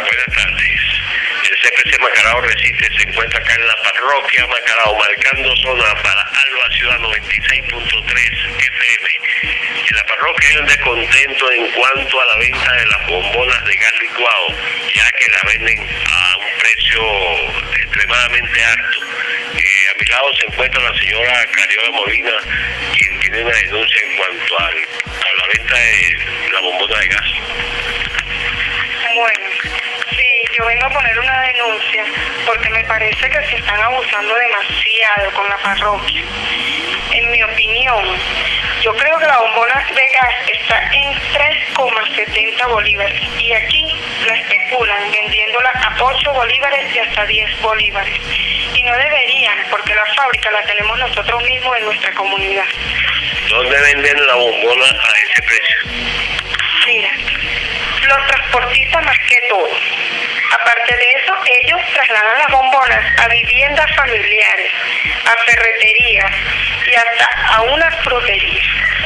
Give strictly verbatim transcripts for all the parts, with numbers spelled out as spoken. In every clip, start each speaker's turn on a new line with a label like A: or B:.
A: Buenas tardes. El C P C Macarao Resiste se encuentra acá en la parroquia Macarao, marcando zona para Alba Ciudad noventa y seis punto tres F M. En la parroquia hay un descontento en cuanto a la venta de las bombonas de gas licuado, ya que las venden a un precio extremadamente alto. Eh, a mi lado se encuentra la señora Cariola Molina, quien tiene una denuncia en cuanto al, a la venta de la bombona de gas.
B: Bueno, sí, yo vengo a poner una denuncia porque me parece que se están abusando demasiado con la parroquia. En mi opinión, yo creo que la bombona de gas está en tres coma setenta bolívares y aquí la especulan vendiéndola a ocho bolívares y hasta diez bolívares. Y no deberían, porque la fábrica la tenemos nosotros mismos en nuestra comunidad.
A: ¿Dónde venden la bombona a ese precio?
B: Mira, los transportistas más que todo. Aparte de eso, ellos trasladan las bombonas a viviendas familiares, a ferreterías y hasta a una frutería.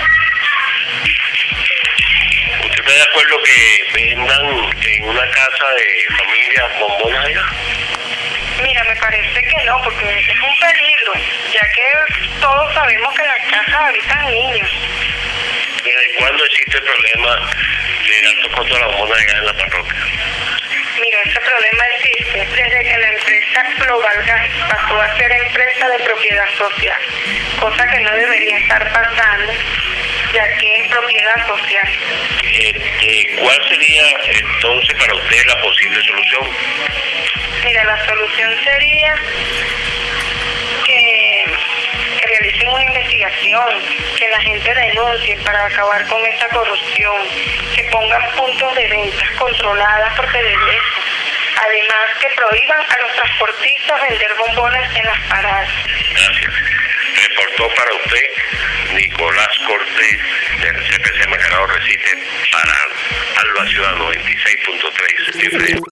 A: ¿Usted está de acuerdo que vendan en una casa de familia bombonas allá?
B: Mira, me parece que no, porque es un peligro, ya que todos sabemos que en las casas habitan niños.
A: ¿Desde cuándo existe el problema del alto costo de la bombona de gas en la parroquia?
B: Mira, ese problema existe desde que la empresa Global Gas pasó a ser empresa de propiedad social, cosa que no debería estar pasando, ya que es propiedad social.
A: Este, ¿Cuál sería entonces para usted la posible solución?
B: Mira, la solución sería que, que realicen una investigación, que la gente denuncie para acabar con esa corrupción, que pongan puntos de ventas controladas por P D V S A. Además, que prohíban a los transportistas vender bombonas en las paradas.
A: Gracias. Reportó para usted Nicolás Cortés del C P C Macarao Resiste para Alba Ciudad noventa y seis punto tres F M.